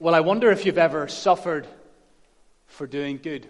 Well, I wonder if you've ever suffered for doing good.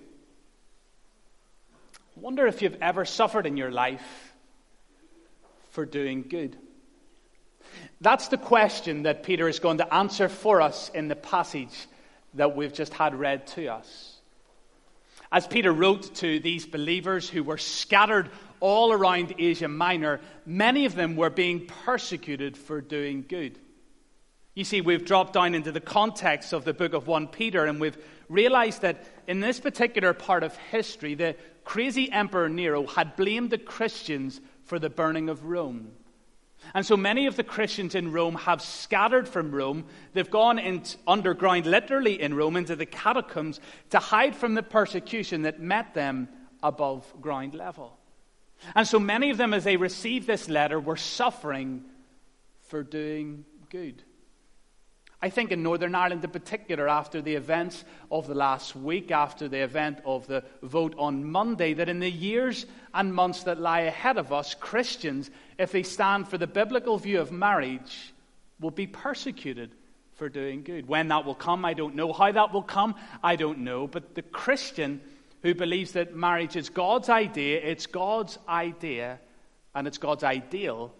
I wonder if you've ever suffered in your life for doing good. That's the question that Peter is going to answer for us in the passage that we've just had read to us. As Peter wrote to these believers who were scattered all around Asia Minor, many of them were being persecuted for doing good. You see, we've dropped down into the context of the book of 1 Peter, and we've realized that in this particular part of history, the crazy Emperor Nero had blamed the Christians for the burning of Rome. And so many of the Christians in Rome have scattered from Rome. They've gone underground, literally in Rome, into the catacombs to hide from the persecution that met them above ground level. And so many of them, as they received this letter, were suffering for doing good. I think in Northern Ireland in particular, after the events of the last week, after the event of the vote on Monday, that in the years and months that lie ahead of us, Christians, if they stand for the biblical view of marriage, will be persecuted for doing good. When that will come, I don't know. How that will come, I don't know. But the Christian who believes that marriage is God's idea, and it's God's ideal,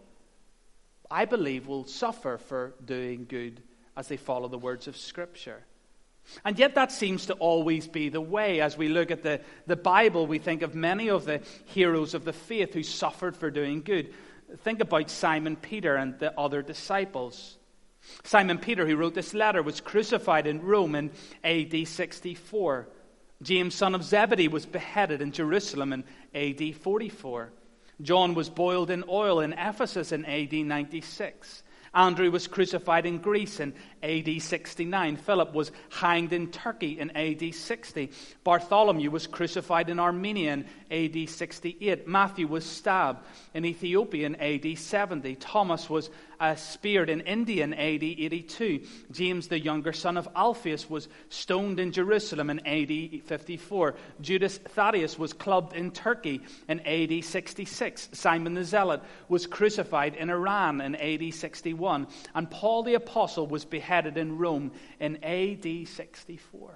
I believe will suffer for doing good as they follow the words of Scripture. And yet that seems to always be the way. As we look at the Bible, we think of many of the heroes of the faith who suffered for doing good. Think about Simon Peter and the other disciples. Simon Peter, who wrote this letter, was crucified in Rome in AD 64. James, son of Zebedee, was beheaded in Jerusalem in AD 44. John was boiled in oil in Ephesus in AD 96. Andrew was crucified in Greece in AD 69. Philip was hanged in Turkey in AD 60. Bartholomew was crucified in Armenia in AD 68. Matthew was stabbed in Ethiopia in AD 70. Thomas was speared in India in AD 82. James, the younger son of Alphaeus, was stoned in Jerusalem in AD 54. Judas Thaddeus was clubbed in Turkey in AD 66. Simon the Zealot was crucified in Iran in AD 61. And Paul the Apostle was beheaded in Rome in AD 64.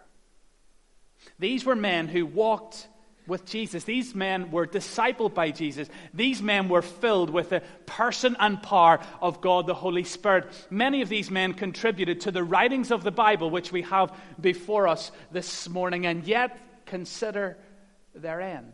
These were men who walked with Jesus. These men were discipled by Jesus. These men were filled with the person and power of God the Holy Spirit. Many of these men contributed to the writings of the Bible, which we have before us this morning, and yet consider their end.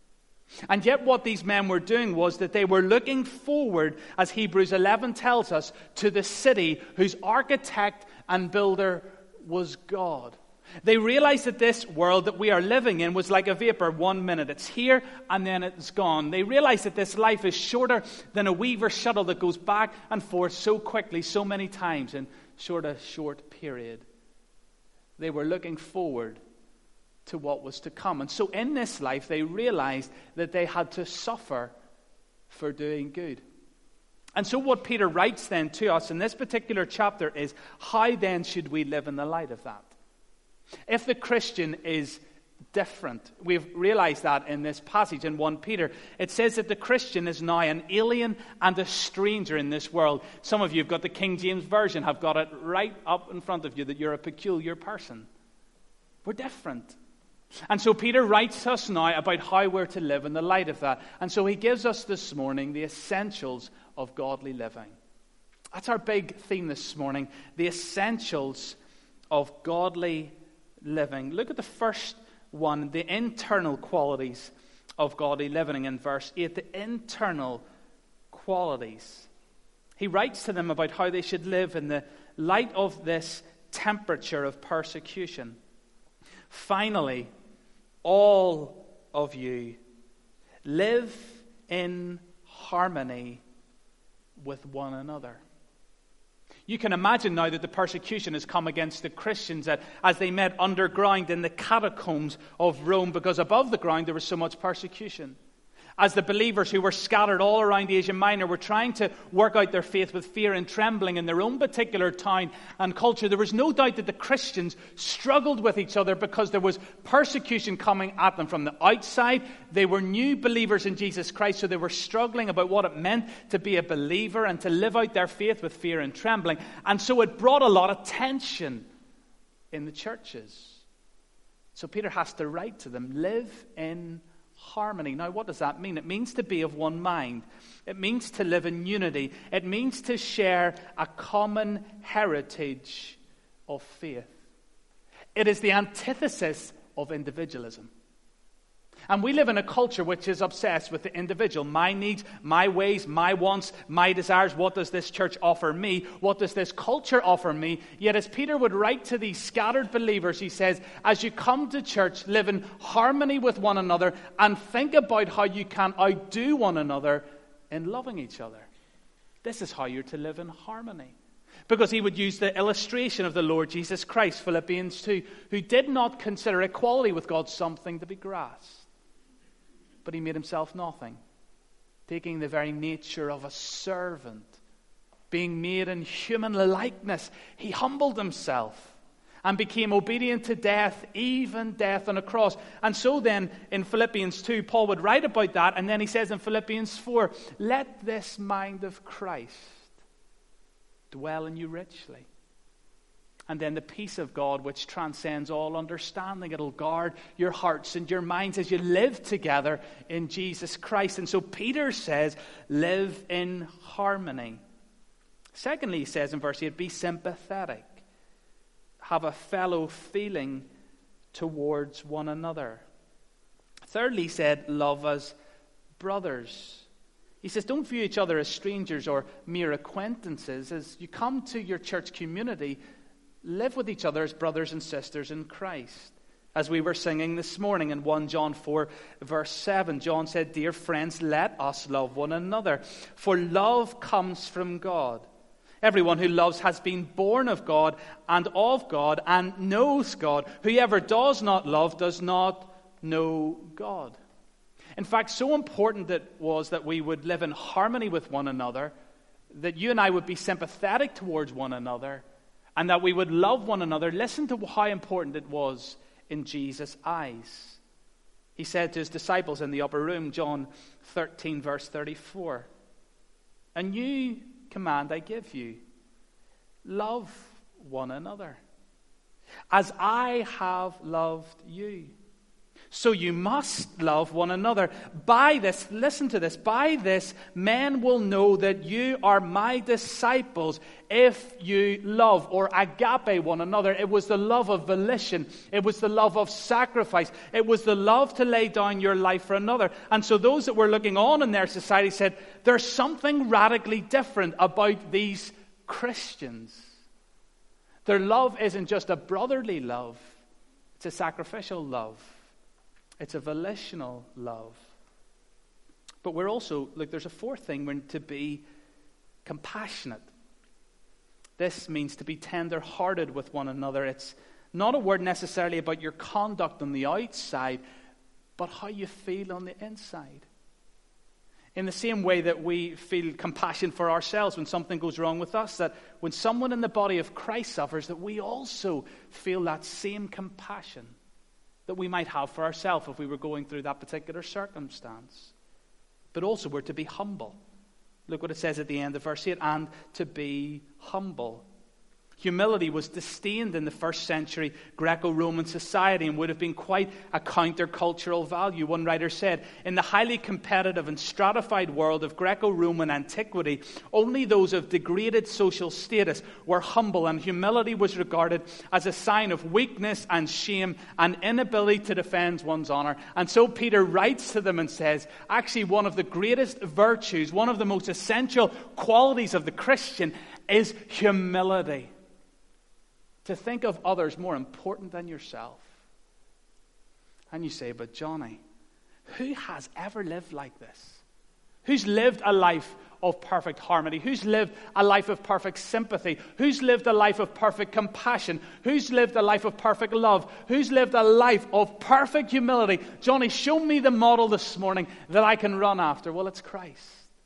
And yet what these men were doing was that they were looking forward, as Hebrews 11 tells us, to the city whose architect and builder was God. They realized that this world that we are living in was like a vapor. 1 minute it's here and then it's gone. They realized that this life is shorter than a weaver shuttle that goes back and forth so quickly, so many times in a short period. They were looking forward to what was to come. And so in this life they realized that they had to suffer for doing good. And so what Peter writes then to us in this particular chapter is, how then should we live in the light of that? If the Christian is different, we've realized that in this passage in 1 Peter. It says that the Christian is now an alien and a stranger in this world. Some of you have got the King James Version, have got it right up in front of you, that you're a peculiar person. We're different. And so Peter writes to us now about how we're to live in the light of that. And so he gives us this morning the essentials of godly living. That's our big theme this morning, the essentials of godly living. Look at the first one, the internal qualities of godly living in verse 8. The internal qualities. He writes to them about how they should live in the light of this temperature of persecution. Finally, all of you live in harmony with one another. You can imagine now that the persecution has come against the Christians as they met underground in the catacombs of Rome, because above the ground there was so much persecution. As the believers who were scattered all around Asia Minor were trying to work out their faith with fear and trembling in their own particular town and culture, there was no doubt that the Christians struggled with each other because there was persecution coming at them from the outside. They were new believers in Jesus Christ, so they were struggling about what it meant to be a believer and to live out their faith with fear and trembling. And so it brought a lot of tension in the churches. So Peter has to write to them, live in harmony. Now, what does that mean? It means to be of one mind. It means to live in unity. It means to share a common heritage of faith. It is the antithesis of individualism. And we live in a culture which is obsessed with the individual. My needs, my ways, my wants, my desires. What does this church offer me? What does this culture offer me? Yet as Peter would write to these scattered believers, he says, as you come to church, live in harmony with one another and think about how you can outdo one another in loving each other. This is how you're to live in harmony. Because he would use the illustration of the Lord Jesus Christ, Philippians 2, who did not consider equality with God something to be grasped. But he made himself nothing, taking the very nature of a servant. Being made in human likeness, he humbled himself and became obedient to death, even death on a cross. And so then, in Philippians 2, Paul would write about that, and then he says in Philippians 4, let this mind of Christ dwell in you richly. And then the peace of God, which transcends all understanding, it'll guard your hearts and your minds as you live together in Jesus Christ. And so Peter says, live in harmony. Secondly, he says in verse 8, be sympathetic. Have a fellow feeling towards one another. Thirdly, he said, love as brothers. He says, don't view each other as strangers or mere acquaintances. As you come to your church community, live with each other as brothers and sisters in Christ. As we were singing this morning in 1 John 4, verse 7, John said, dear friends, let us love one another, for love comes from God. Everyone who loves has been born of God and knows God. Whoever does not love does not know God. In fact, so important it was that we would live in harmony with one another, that you and I would be sympathetic towards one another, and that we would love one another. Listen to how important it was in Jesus' eyes. He said to his disciples in the upper room, John 13, verse 34, a new command I give you, love one another. As I have loved you, so you must love one another. By this, listen to this, by this men will know that you are my disciples if you love, or agape, one another. It was the love of volition. It was the love of sacrifice. It was the love to lay down your life for another. And so those that were looking on in their society said, there's something radically different about these Christians. Their love isn't just a brotherly love. It's a sacrificial love. It's a volitional love. But we're also, there's a fourth thing, we're to be compassionate. This means to be tender-hearted with one another. It's not a word necessarily about your conduct on the outside, but how you feel on the inside. In the same way that we feel compassion for ourselves when something goes wrong with us, that when someone in the body of Christ suffers, that we also feel that same compassion that we might have for ourselves if we were going through that particular circumstance. But also we're to be humble. Look what it says at the end of verse 8, and to be humble. Humility was disdained in the first century Greco-Roman society and would have been quite a countercultural value. One writer said, in the highly competitive and stratified world of Greco-Roman antiquity, only those of degraded social status were humble, and humility was regarded as a sign of weakness and shame and inability to defend one's honor. And so Peter writes to them and says, actually one of the greatest virtues, one of the most essential qualities of the Christian is humility. To think of others more important than yourself. And you say, but Johnny, who has ever lived like this? Who's lived a life of perfect harmony? Who's lived a life of perfect sympathy? Who's lived a life of perfect compassion? Who's lived a life of perfect love? Who's lived a life of perfect humility? Johnny, show me the model this morning that I can run after. Well, it's Christ.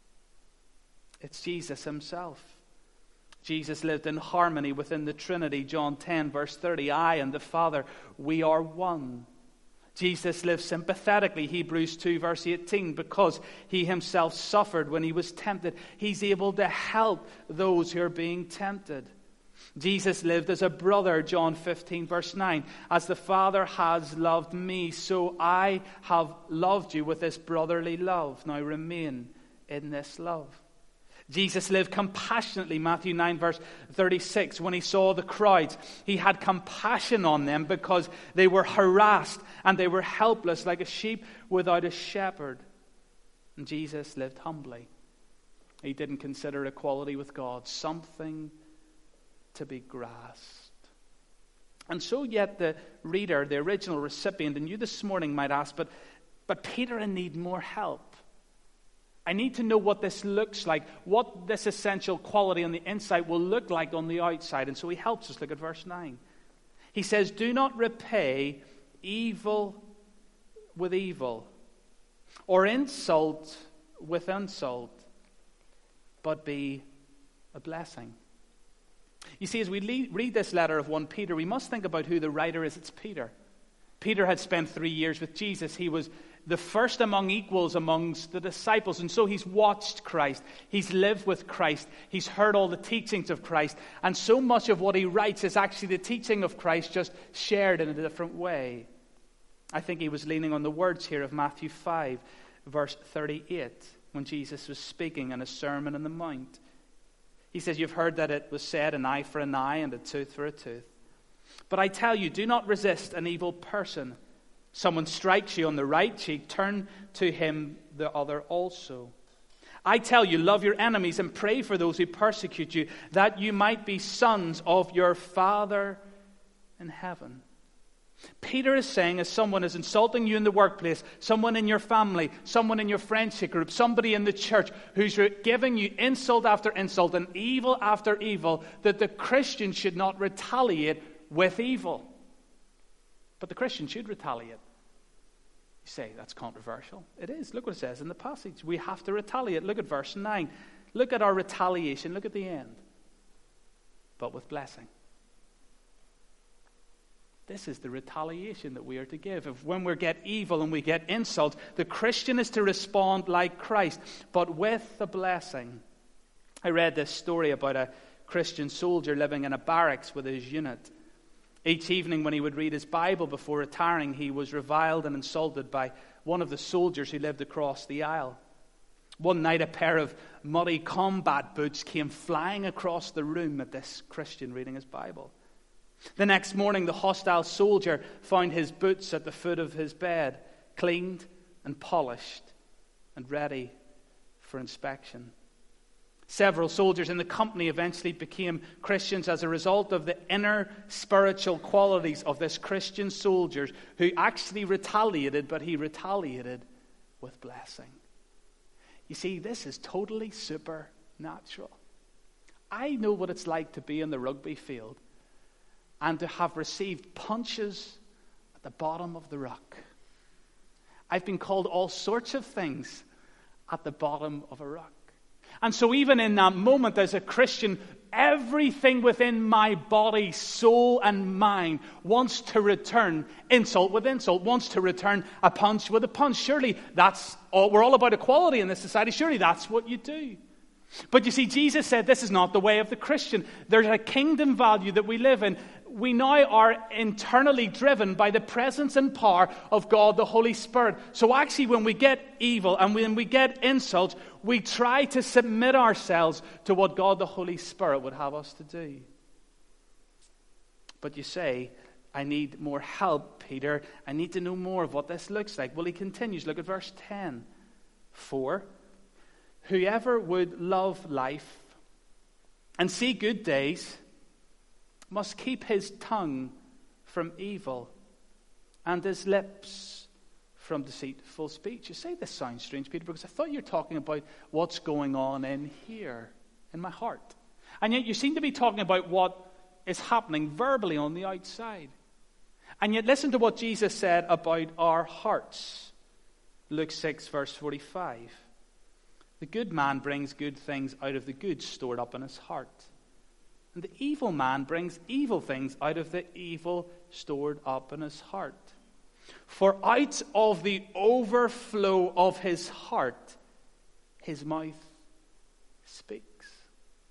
It's Jesus himself. Jesus lived in harmony within the Trinity. John 10, verse 30, I and the Father, we are one. Jesus lived sympathetically. Hebrews 2, verse 18, because he himself suffered when he was tempted. He's able to help those who are being tempted. Jesus lived as a brother, John 15, verse 9. As the Father has loved me, so I have loved you with this brotherly love. Now remain in this love. Jesus lived compassionately, Matthew 9, verse 36. When he saw the crowds, he had compassion on them because they were harassed and they were helpless like a sheep without a shepherd. And Jesus lived humbly. He didn't consider equality with God something to be grasped. And so yet the reader, the original recipient, and you this morning might ask, but Peter, I need more help. I need to know what this looks like, what this essential quality on the inside will look like on the outside. And so he helps us. Look at verse 9. He says, do not repay evil with evil, or insult with insult, but be a blessing. You see, as we read this letter of 1 Peter, we must think about who the writer is. It's Peter. Peter had spent 3 years with Jesus. He was the first among equals amongst the disciples. And so he's watched Christ. He's lived with Christ. He's heard all the teachings of Christ. And so much of what he writes is actually the teaching of Christ, just shared in a different way. I think he was leaning on the words here of Matthew 5, verse 38, when Jesus was speaking in a Sermon on the Mount. He says, you've heard that it was said, an eye for an eye and a tooth for a tooth. But I tell you, do not resist an evil person. Someone strikes you on the right cheek, turn to him the other also. I tell you, love your enemies and pray for those who persecute you, that you might be sons of your Father in heaven. Peter is saying, as someone is insulting you in the workplace, someone in your family, someone in your friendship group, somebody in the church who's giving you insult after insult and evil after evil, that the Christian should not retaliate with evil. But the Christian should retaliate. You say, that's controversial. It is. Look what it says in the passage. We have to retaliate. Look at verse 9. Look at our retaliation. Look at the end. But with blessing. This is the retaliation that we are to give. If when we get evil and we get insults, the Christian is to respond like Christ, but with a blessing. I read this story about a Christian soldier living in a barracks with his unit. Each evening when he would read his Bible before retiring, he was reviled and insulted by one of the soldiers who lived across the aisle. One night, a pair of muddy combat boots came flying across the room at this Christian reading his Bible. The next morning, the hostile soldier found his boots at the foot of his bed, cleaned and polished and ready for inspection. Several soldiers in the company eventually became Christians as a result of the inner spiritual qualities of this Christian soldier who actually retaliated, but he retaliated with blessing. You see, this is totally supernatural. I know what it's like to be in the rugby field and to have received punches at the bottom of the ruck. I've been called all sorts of things at the bottom of a ruck. And so even in that moment as a Christian, everything within my body, soul, and mind wants to return insult with insult, wants to return a punch with a punch. Surely that's all, we're all about equality in this society. Surely that's what you do. But you see, Jesus said this is not the way of the Christian. There's a kingdom value that we live in. We now are internally driven by the presence and power of God, the Holy Spirit. So actually when we get evil and when we get insults, we try to submit ourselves to what God, the Holy Spirit, would have us to do. But you say, I need more help, Peter. I need to know more of what this looks like. Well, he continues. Look at verse 10. For whoever would love life and see good days must keep his tongue from evil and his lips from deceitful speech. You say this sounds strange, Peter, because I thought you were talking about what's going on in here, in my heart. And yet you seem to be talking about what is happening verbally on the outside. And yet listen to what Jesus said about our hearts. Luke 6, verse 45. The good man brings good things out of the good stored up in his heart. And the evil man brings evil things out of the evil stored up in his heart. For out of the overflow of his heart, his mouth speaks.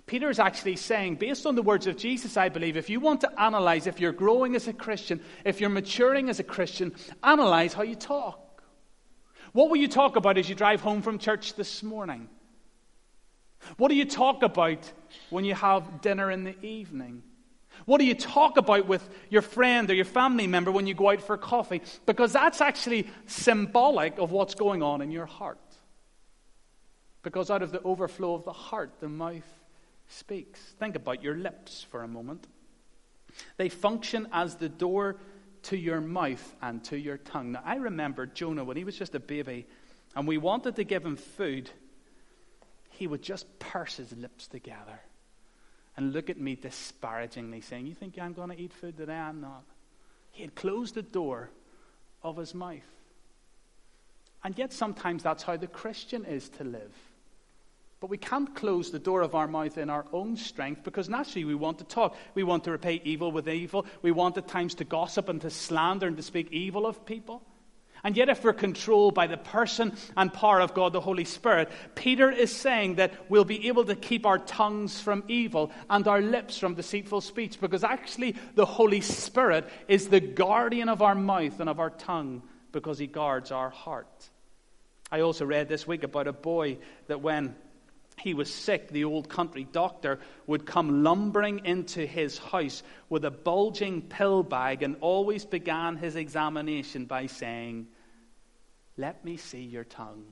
Peter is actually saying, based on the words of Jesus, I believe, if you want to analyze if you're growing as a Christian, if you're maturing as a Christian, analyze how you talk. What will you talk about as you drive home from church this morning? What do you talk about when you have dinner in the evening? What do you talk about with your friend or your family member when you go out for coffee? Because that's actually symbolic of what's going on in your heart. Because out of the overflow of the heart, the mouth speaks. Think about your lips for a moment. They function as the door to your mouth and to your tongue. Now, I remember Jonah when he was just a baby and we wanted to give him food. He would just purse his lips together and look at me disparagingly saying, you think I'm going to eat food today? I'm not. He had closed the door of his mouth. And yet sometimes that's how the Christian is to live. But we can't close the door of our mouth in our own strength because naturally we want to talk. We want to repay evil with evil. We want at times to gossip and to slander and to speak evil of people. And yet if we're controlled by the person and power of God, the Holy Spirit, Peter is saying that we'll be able to keep our tongues from evil and our lips from deceitful speech because actually the Holy Spirit is the guardian of our mouth and of our tongue because he guards our heart. I also read this week about a boy that when he was sick, the old country doctor would come lumbering into his house with a bulging pill bag and always began his examination by saying, "Let me see your tongue."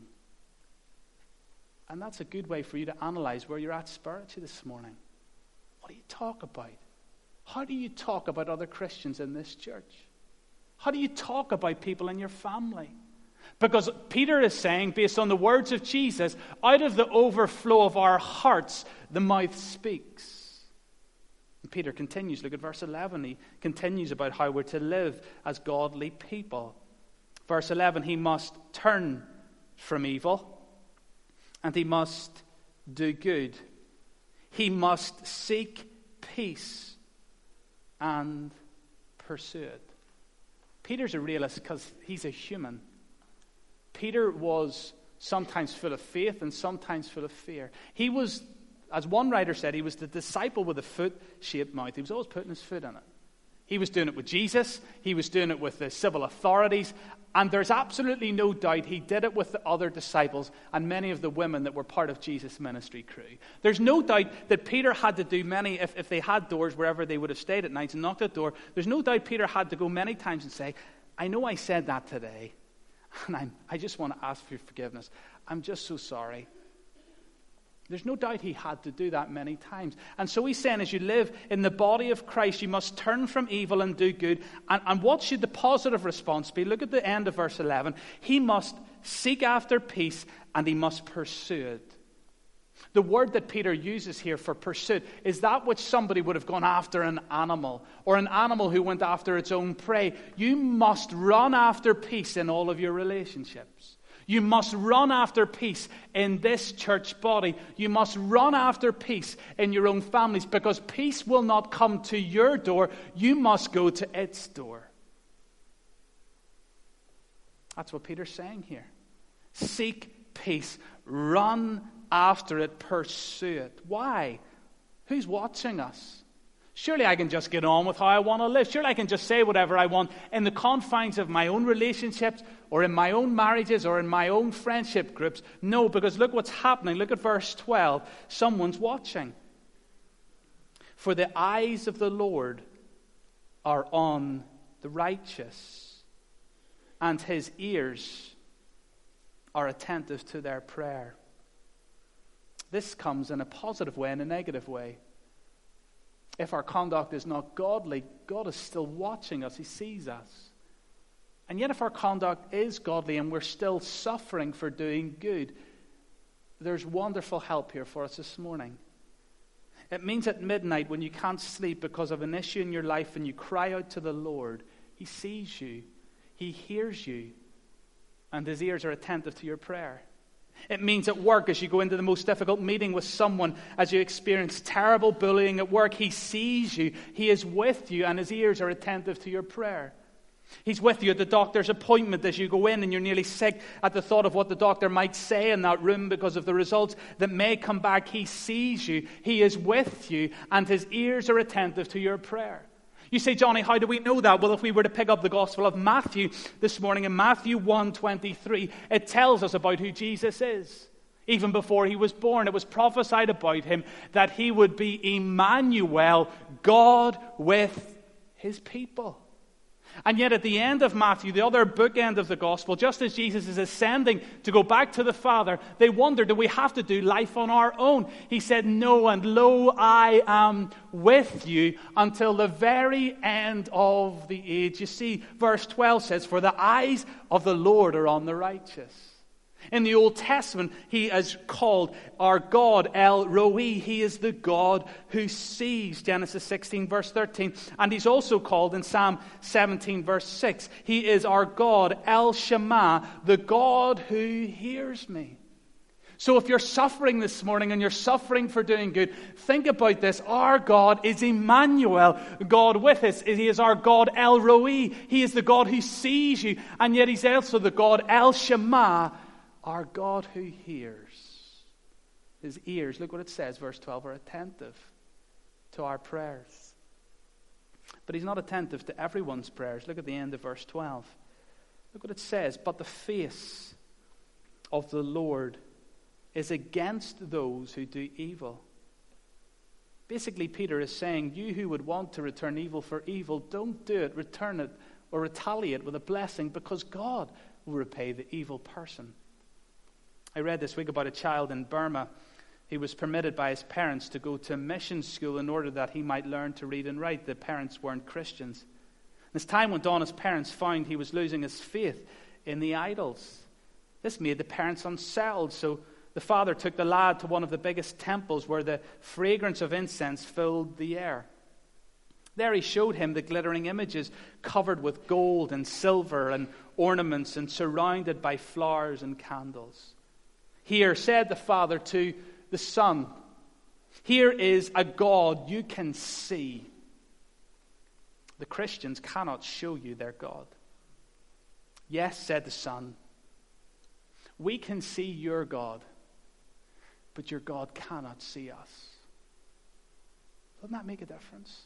And that's a good way for you to analyze where you're at spiritually this morning. What do you talk about? How do you talk about other Christians in this church? How do you talk about people in your family? Because Peter is saying, based on the words of Jesus, out of the overflow of our hearts, the mouth speaks. And Peter continues, look at verse 11. He continues about how we're to live as godly people. Verse 11, he must turn from evil and he must do good. He must seek peace and pursue it. Peter's a realist because he's a human. Peter was sometimes full of faith and sometimes full of fear. He was, as one writer said, he was the disciple with a foot-shaped mouth. He was always putting his foot in it. He was doing it with Jesus. He was doing it with the civil authorities. And there's absolutely no doubt he did it with the other disciples and many of the women that were part of Jesus' ministry crew. There's no doubt that Peter had to do many, if they had doors wherever they would have stayed at night and knocked at the door, there's no doubt Peter had to go many times and say, I know I said that today. And I just want to ask for your forgiveness. I'm just so sorry. There's no doubt he had to do that many times. And so he's saying, as you live in the body of Christ, you must turn from evil and do good. And what should the positive response be? Look at the end of verse 11. He must seek after peace and he must pursue it. The word that Peter uses here for pursuit is that which somebody would have gone after an animal, or an animal who went after its own prey. You must run after peace in all of your relationships. You must run after peace in this church body. You must run after peace in your own families, because peace will not come to your door. You must go to its door. That's what Peter's saying here. Seek peace. Run after it, pursue it. Why? Who's watching us? Surely I can just get on with how I want to live. Surely I can just say whatever I want in the confines of my own relationships or in my own marriages or in my own friendship groups. No, because look what's happening. Look at verse 12. Someone's watching. For the eyes of the Lord are on the righteous, and his ears are attentive to their prayer. This comes in a positive way and a negative way. If our conduct is not godly, God is still watching us. He sees us. And yet if our conduct is godly and we're still suffering for doing good, there's wonderful help here for us this morning. It means at midnight when you can't sleep because of an issue in your life and you cry out to the Lord, He sees you, He hears you, and His ears are attentive to your prayer. It means at work, as you go into the most difficult meeting with someone, as you experience terrible bullying at work, He sees you, He is with you, and His ears are attentive to your prayer. He's with you at the doctor's appointment as you go in and you're nearly sick at the thought of what the doctor might say in that room because of the results that may come back. He sees you. He is with you, and his ears are attentive to your prayer. You say, Johnny, how do we know that? Well, if we were to pick up the Gospel of Matthew this morning, in Matthew 1:23, it tells us about who Jesus is. Even before he was born, it was prophesied about him that he would be Emmanuel, God with his people. And yet at the end of Matthew, the other bookend of the gospel, just as Jesus is ascending to go back to the Father, they wonder, do we have to do life on our own? He said, no, and lo, I am with you until the very end of the age. You see, verse 12 says, for the eyes of the Lord are on the righteous. In the Old Testament, he is called our God, El Roi. He is the God who sees, Genesis 16, verse 13. And he's also called in Psalm 17, verse 6. He is our God, El Shammah, the God who hears me. So if you're suffering this morning and you're suffering for doing good, think about this. Our God is Emmanuel, God with us. He is our God, El Roi. He is the God who sees you. And yet he's also the God, El Shammah, our God who hears. His ears, look what it says, verse 12, are attentive to our prayers. But he's not attentive to everyone's prayers. Look at the end of verse 12. Look what it says. But the face of the Lord is against those who do evil. Basically, Peter is saying, you who would want to return evil for evil, don't do it, return it, or retaliate with a blessing, because God will repay the evil person. I read this week about a child in Burma. He was permitted by his parents to go to a mission school in order that he might learn to read and write. The parents weren't Christians. As time went on, his parents found he was losing his faith in the idols. This made the parents unsettled, so the father took the lad to one of the biggest temples where the fragrance of incense filled the air. There he showed him the glittering images covered with gold and silver and ornaments and surrounded by flowers and candles. Here, said the father to the son, here is a God you can see. The Christians cannot show you their God. Yes, said the son, we can see your God, but your God cannot see us. Doesn't that make a difference?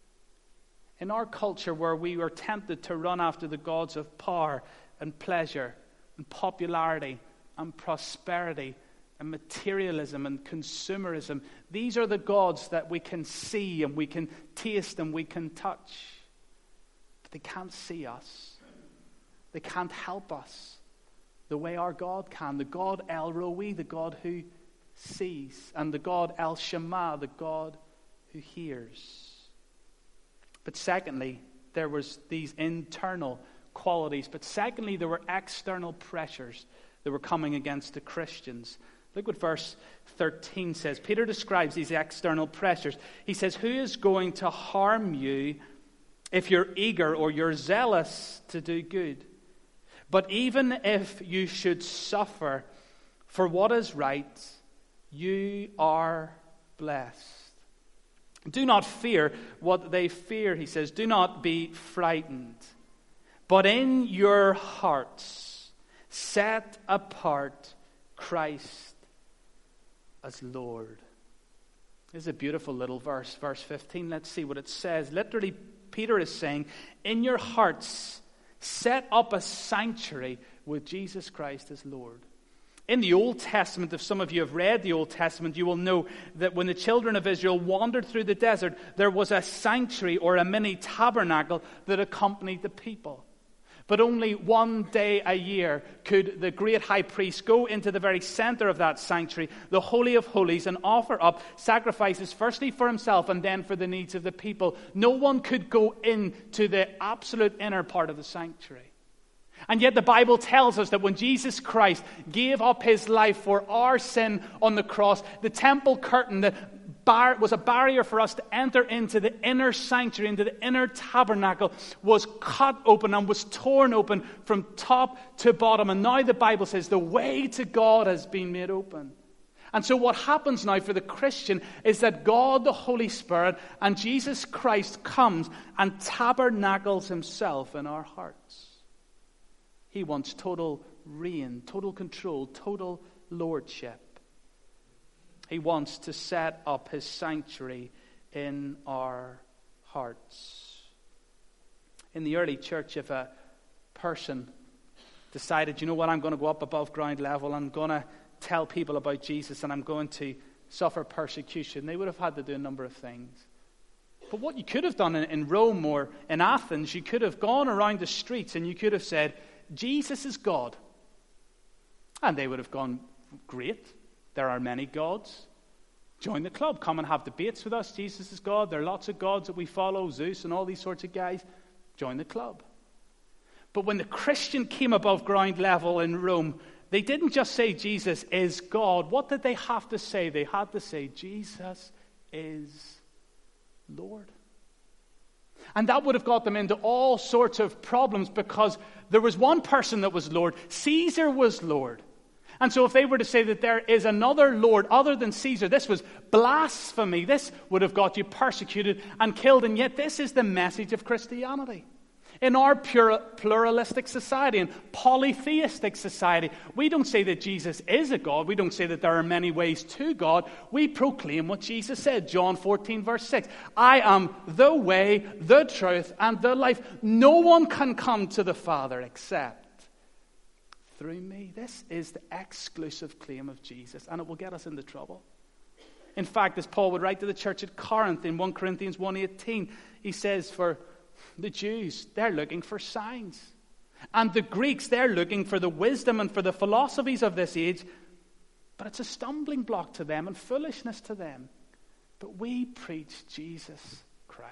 In our culture where we are tempted to run after the gods of power and pleasure and popularity and prosperity and materialism and consumerism, these are the gods that we can see and we can taste and we can touch. But they can't see us. They can't help us the way our God can. The God El Roi, the God who sees, and the God El Shammah, the God who hears. But secondly, there was these internal qualities. But secondly, there were external pressures that were coming against the Christians. Look what verse 13 says. Peter describes these external pressures. He says, who is going to harm you if you're eager or you're zealous to do good? But even if you should suffer for what is right, you are blessed. Do not fear what they fear, he says. Do not be frightened. But in your hearts, set apart Christ as Lord. This is a beautiful little verse, verse 15. Let's see what it says. Literally, Peter is saying, in your hearts, set up a sanctuary with Jesus Christ as Lord. In the Old Testament, if some of you have read the Old Testament, you will know that when the children of Israel wandered through the desert, there was a sanctuary or a mini tabernacle that accompanied the people. But only one day a year could the great high priest go into the very center of that sanctuary, the Holy of Holies, and offer up sacrifices, firstly for himself and then for the needs of the people. No one could go into the absolute inner part of the sanctuary. And yet the Bible tells us that when Jesus Christ gave up his life for our sin on the cross, the temple curtain that was a barrier for us to enter into the inner sanctuary, into the inner tabernacle, was cut open and was torn open from top to bottom. And now the Bible says the way to God has been made open. And so what happens now for the Christian is that God, the Holy Spirit, and Jesus Christ comes and tabernacles himself in our hearts. He wants total reign, total control, total lordship. He wants to set up his sanctuary in our hearts. In the early church, if a person decided, you know what, I'm going to go up above ground level, I'm going to tell people about Jesus, and I'm going to suffer persecution, they would have had to do a number of things. But what you could have done in Rome or in Athens, you could have gone around the streets and you could have said, Jesus is God. And they would have gone, great, there are many gods. Join the club, come and have debates with us. Jesus is God, there are lots of gods that we follow, Zeus and all these sorts of guys. Join the club. But when the Christian came above ground level in Rome, they didn't just say Jesus is God. What did they have to say? They had to say Jesus is Lord. And that would have got them into all sorts of problems because there was one person that was Lord. Caesar was Lord. And so if they were to say that there is another Lord other than Caesar, this was blasphemy. This would have got you persecuted and killed. And yet this is the message of Christianity. In our pluralistic society and polytheistic society, we don't say that Jesus is a God. We don't say that there are many ways to God. We proclaim what Jesus said, John 14, verse 6. I am the way, the truth, and the life. No one can come to the Father except through me. This is the exclusive claim of Jesus, and it will get us into trouble. In fact, as Paul would write to the church at Corinth in 1 Corinthians 1:18, he says, for the Jews, they're looking for signs. And the Greeks, they're looking for the wisdom and for the philosophies of this age. But it's a stumbling block to them and foolishness to them. But we preach Jesus Christ.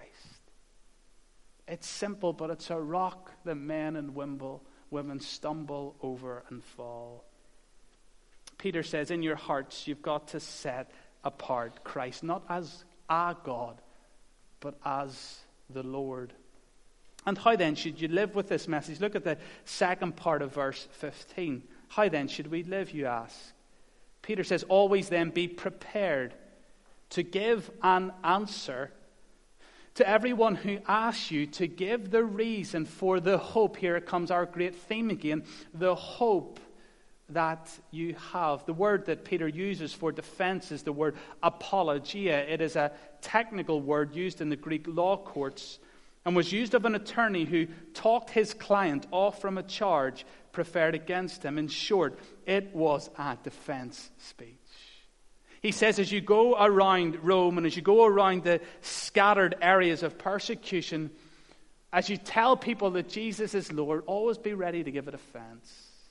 It's simple, but it's a rock that men and women stumble over and fall. Peter says, in your hearts, you've got to set apart Christ, not as a God, but as the Lord. And how then should you live with this message? Look at the second part of verse 15. How then should we live, you ask? Peter says, always then be prepared to give an answer to everyone who asks you, to give the reason for the hope. Here it comes, our great theme again, the hope that you have. The word that Peter uses for defense is the word apologia. It is a technical word used in the Greek law courts and was used of an attorney who talked his client off from a charge preferred against him. In short, it was a defense speech. He says, as you go around Rome and as you go around the scattered areas of persecution, as you tell people that Jesus is Lord, always be ready to give a defense.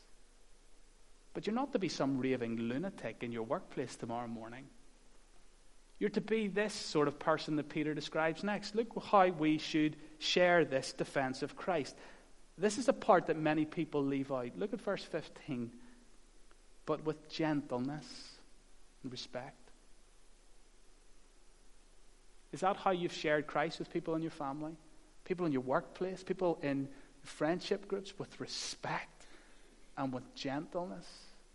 But you're not to be some raving lunatic in your workplace tomorrow morning. You're to be this sort of person that Peter describes next. Look how we should share this defense of Christ. This is the part that many people leave out. Look at verse 15. But with gentleness and respect. Is that how you've shared Christ with people in your family? People in your workplace? People in friendship groups? With respect and with gentleness?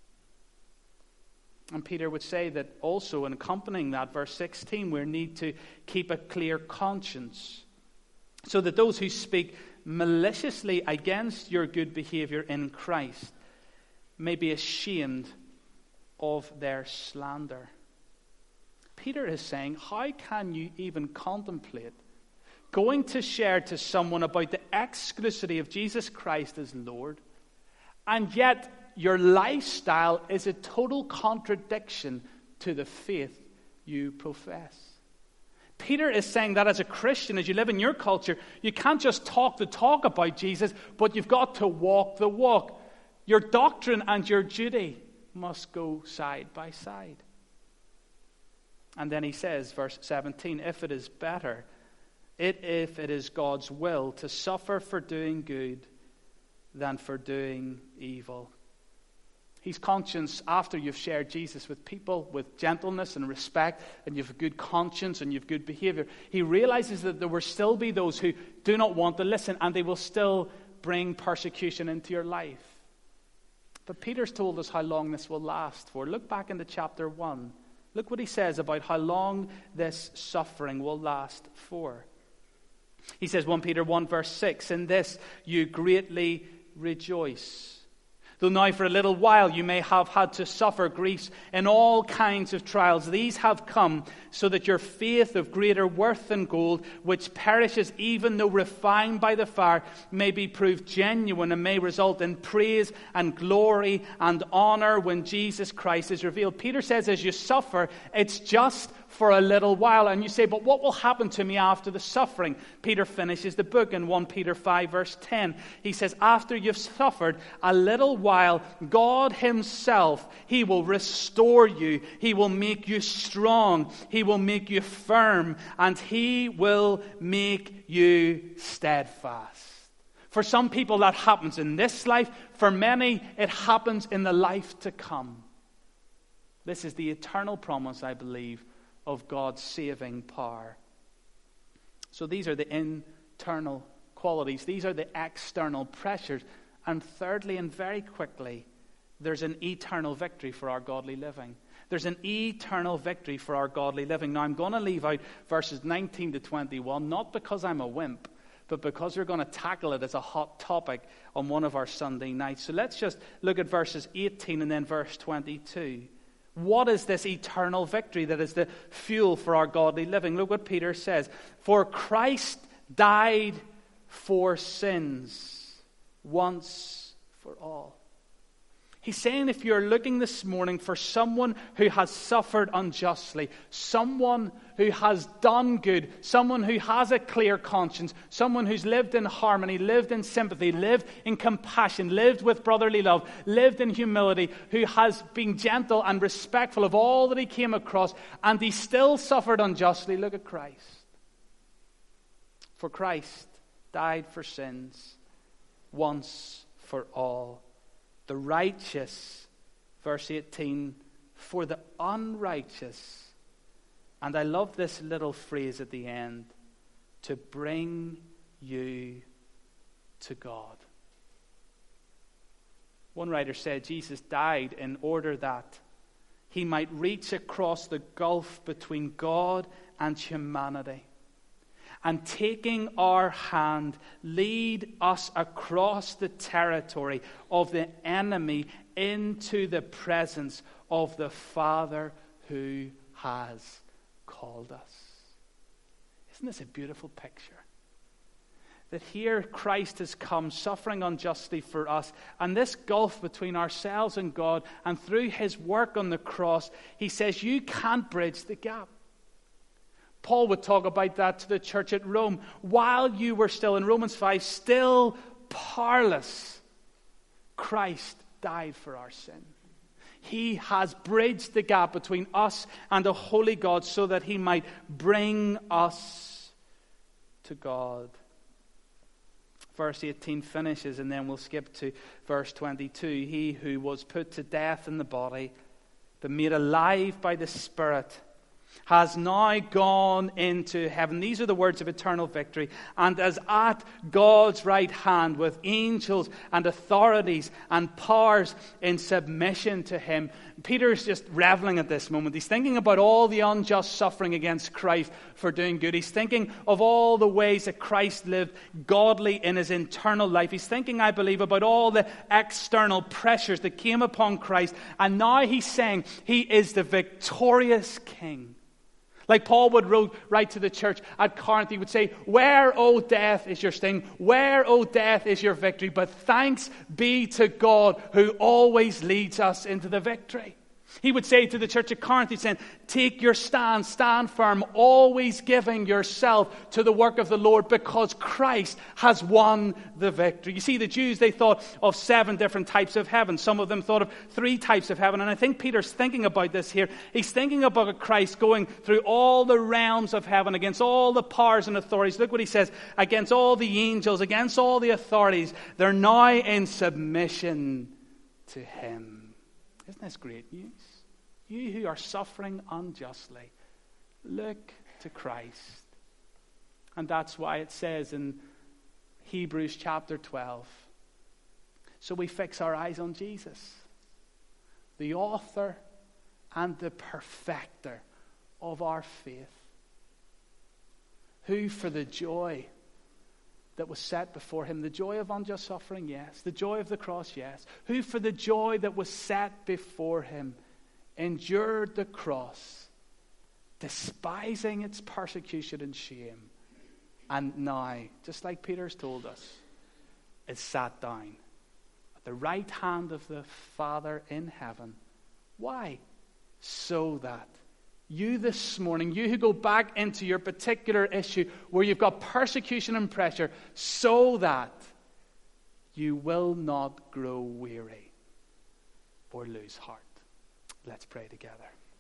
And Peter would say that also in accompanying that, verse 16, we need to keep a clear conscience so that those who speak maliciously against your good behavior in Christ may be ashamed of their slander. Peter is saying, how can you even contemplate going to share to someone about the exclusivity of Jesus Christ as Lord, and yet your lifestyle is a total contradiction to the faith you profess? Peter is saying that as a Christian, as you live in your culture, you can't just talk the talk about Jesus, but you've got to walk the walk. Your doctrine and your duty must go side by side. And then he says, verse 17, if it is better, if it is God's will to suffer for doing good than for doing evil. He's conscious after you've shared Jesus with people with gentleness and respect, and you have a good conscience and you have good behavior. He realizes that there will still be those who do not want to listen, and they will still bring persecution into your life. But Peter's told us how long this will last for. Look back into chapter 1. Look what he says about how long this suffering will last for. He says, 1 Peter 1 verse 6, "In this you greatly rejoice. Though now for a little while you may have had to suffer griefs in all kinds of trials. These have come so that your faith of greater worth than gold, which perishes even though refined by the fire, may be proved genuine and may result in praise and glory and honor when Jesus Christ is revealed." Peter says as you suffer, it's just for a little while. And you say, but what will happen to me after the suffering? Peter finishes the book in 1 Peter 5 verse 10. He says, after you've suffered a little while, God himself, he will restore you. He will make you strong. He will make you firm. And he will make you steadfast. For some people that happens in this life. For many it happens in the life to come. This is the eternal promise, I believe, of God's saving power. So these are the internal qualities. These are the external pressures. And thirdly, and very quickly, there's an eternal victory for our godly living. There's an eternal victory for our godly living. Now, I'm going to leave out verses 19 to 21, not because I'm a wimp, but because we're going to tackle it as a hot topic on one of our Sunday nights. So let's just look at verses 18 and then verse 22. What is this eternal victory that is the fuel for our godly living? Look what Peter says. For Christ died for sins once for all. He's saying if you're looking this morning for someone who has suffered unjustly, someone who has done good, someone who has a clear conscience, someone who's lived in harmony, lived in sympathy, lived in compassion, lived with brotherly love, lived in humility, who has been gentle and respectful of all that he came across, and he still suffered unjustly, look at Christ. For Christ died for sins once for all. The righteous, verse 18, for the unrighteous. And I love this little phrase at the end, to bring you to God. One writer said Jesus died in order that he might reach across the gulf between God and humanity, and taking our hand, lead us across the territory of the enemy into the presence of the Father who has called us. Isn't this a beautiful picture? That here Christ has come suffering unjustly for us, and this gulf between ourselves and God, and through his work on the cross, he says you can't bridge the gap. Paul would talk about that to the church at Rome. While you were still, in Romans 5, still powerless, Christ died for our sin. He has bridged the gap between us and a holy God so that he might bring us to God. Verse 18 finishes, and then we'll skip to verse 22. He who was put to death in the body, but made alive by the Spirit, has now gone into heaven. These are the words of eternal victory. And is at God's right hand with angels and authorities and powers in submission to him. Peter's just reveling at this moment. He's thinking about all the unjust suffering against Christ for doing good. He's thinking of all the ways that Christ lived godly in his internal life. He's thinking, I believe, about all the external pressures that came upon Christ. And now he's saying he is the victorious King. Like Paul would write to the church at Corinth, he would say, where, O death, is your sting? Where, O death, is your victory? But thanks be to God who always leads us into the victory. He would say to the church at Corinth, he's saying, take your stand, stand firm, always giving yourself to the work of the Lord because Christ has won the victory. You see, the Jews, they thought of 7 different types of heaven. Some of them thought of 3 types of heaven. And I think Peter's thinking about this here. He's thinking about Christ going through all the realms of heaven against all the powers and authorities. Look what he says, against all the angels, against all the authorities. They're now in submission to him. Isn't this great news? You who are suffering unjustly, look to Christ. And that's why it says in Hebrews chapter 12 So we fix our eyes on Jesus, the author and the perfecter of our faith, who for the joy that was set before him, the joy of unjust suffering, yes, the joy of the cross, yes, who for the joy that was set before him endured the cross, despising its persecution and shame, and now, just like Peter's told us, is sat down at the right hand of the Father in heaven. Why? So that you this morning, you who go back into your particular issue where you've got persecution and pressure, so that you will not grow weary or lose heart. Let's pray together.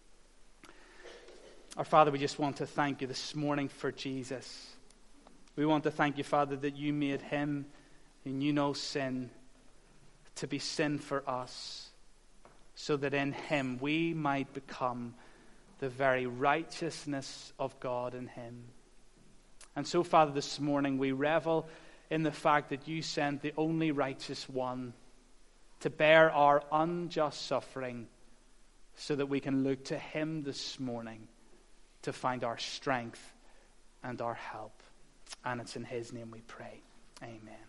Our Father, we just want to thank you this morning for Jesus. We want to thank you, Father, that you made him, and you know sin, to be sin for us, so that in him we might become the very righteousness of God in him. And so, Father, this morning we revel in the fact that you sent the only righteous one to bear our unjust suffering, so that we can look to him this morning to find our strength and our help. And it's in his name we pray. Amen.